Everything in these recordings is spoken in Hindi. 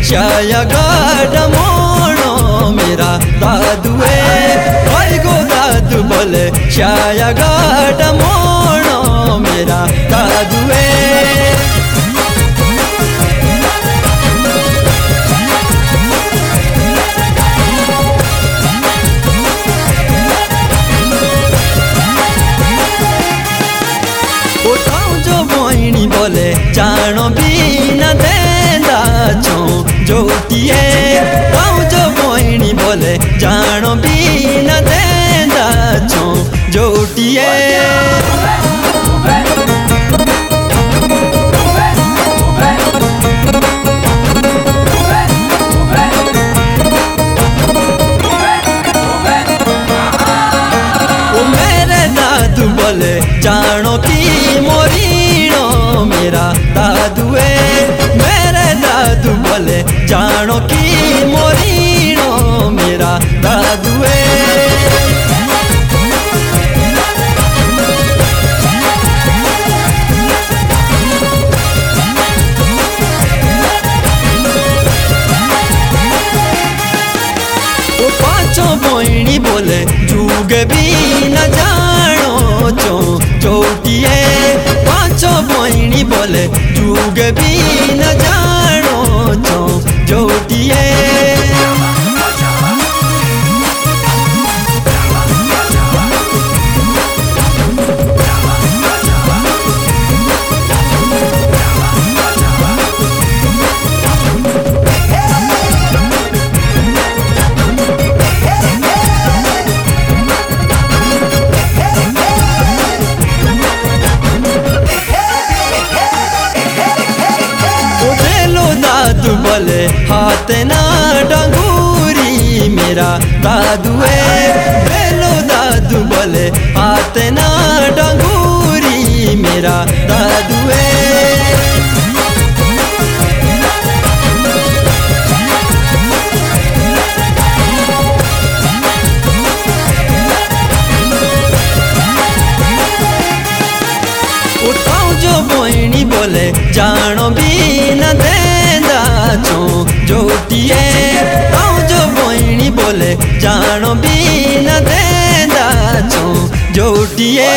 शाया गाड मोणो मेरा दादुए आई गो दादू बोले शाया गाड मोणो मेरा दादुए मोहिनी बोले जानो भी न देंदा छो जोटिए जो मोहिनी बोले जानो भी न देंदा छो जोटिए मेरे दादू बोले जानो की मोरीनो मेरा दादुए मेरे दादू बोले जानो की मोरीनो मेरा दादुए पांचों मोहिनी बोले जुग भी न जानो चो चोटिए पांचों मोहिनी बोले जुग भी न जानो चो चोटिए दादू बोले हाथ ना डंगूरी मेरा दादुए बेलो दादू बोले हाथ ना डंगूरी मेरा दादुए जो मोहिनी बोले जानो भी न देंदा छो जोटिए जो मोहिनी बोले जानो भी न देंदा छो जोटिए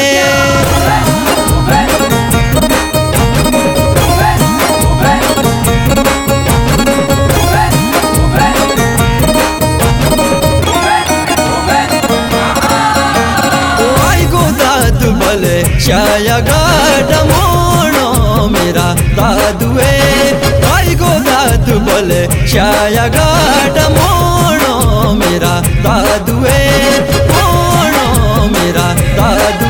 बोले शाया गाड मोणो मेरा दादुए आई गो दादू बोले शाया गाड मोणो मेरा दादुए मोणो मेरा दादू।